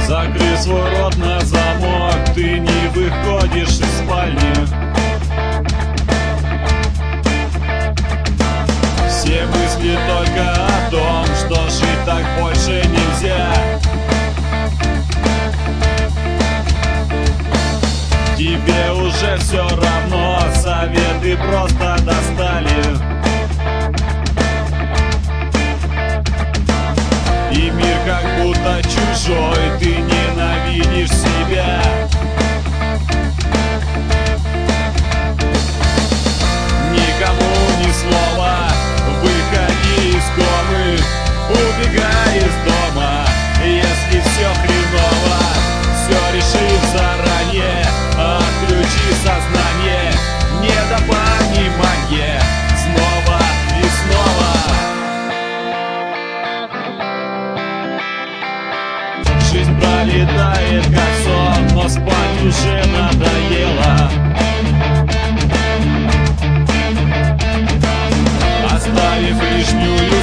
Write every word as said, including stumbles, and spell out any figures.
Закрой свой рот на замок, ты не выходишь из спальни. Все мысли только о том, что жить так больше нельзя. Тебе уже все равно, советы просто достали. И мир как будто чужой, ты ненавидишь себя. Никому ни слова, выходи из комы, убегай из дома. Если все хреново, все решив заранее, отключи сознание, недопонимание снова и снова. Жизнь пролетает как сон, но спать уже надоело. Оставив лишнюю